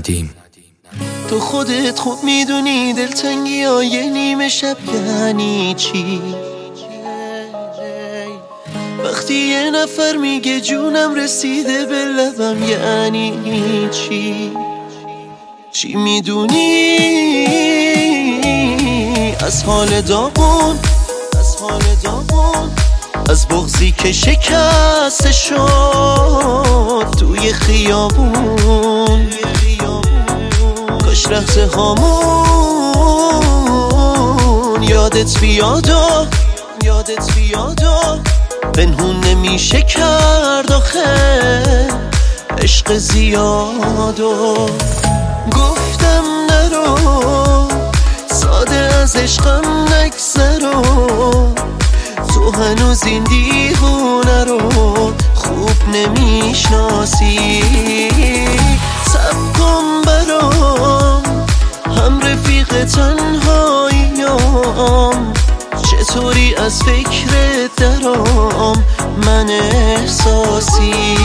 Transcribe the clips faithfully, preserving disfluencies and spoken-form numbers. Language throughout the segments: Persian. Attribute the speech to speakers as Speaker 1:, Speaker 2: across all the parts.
Speaker 1: ندیم.
Speaker 2: تو خودت خوب میدونی دلتنگی های نیمه شب یعنی چی. وقتی یه نفر میگه جونم رسیده به لبم یعنی چی. چی میدونی از حال داغون، از حال داغون، از بغضی که شکسته شد توی خیابون. کاش لحظه هامون یادت بیاد و یادت بیاد و پنهون نمیشه کرد آخه عشق زیاد. و گفتم نرو ساده از عشقم نگذرو، تو هنوز این دیوونه رو خوب نمیشناسی. صبر کن برام هم رفیق تنهاییم، چطوری از فکرت درام من احساسی.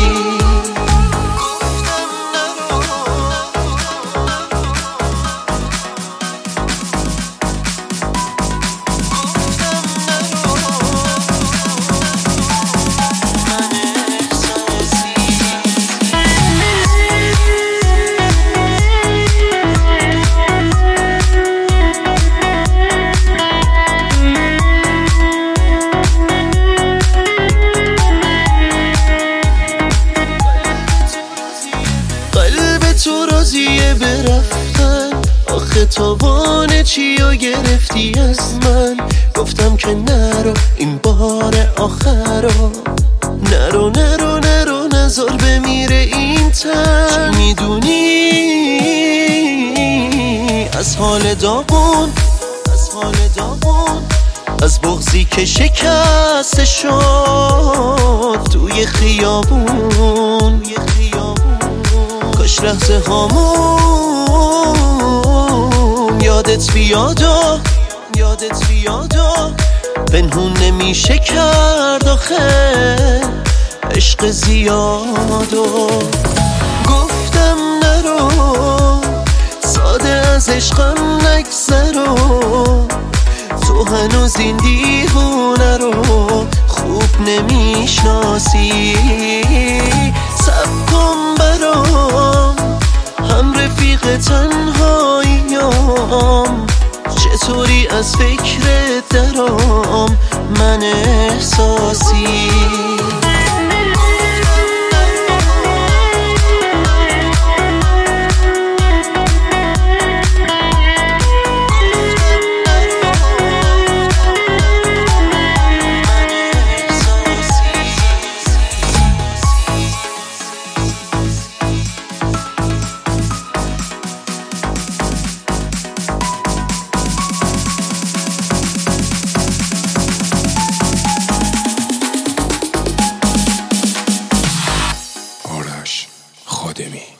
Speaker 2: تو راضیه برفتن، آخه تاوان چیو گرفتی از من. گفتم که نرو این بار آخرو، نرو نرو نرو نذار بمیره این تن. چی میدونی از حال داغون، از حال داغون، از بغضی که شکسته شد توی خیابون. کاش لحظه هامون یادت بیاد و یادت بیاد و پنهون نمیشه کرد آخه عشق زیاد. و گفتم نرو ساده از عشقم نگذرو، تو هنوز این دیوونه رو خوب نمیشناسی. صبر کن برام هم رفیق تنهاییم، چطوری از فکرت درام من احساسی.
Speaker 1: آرش خادمی.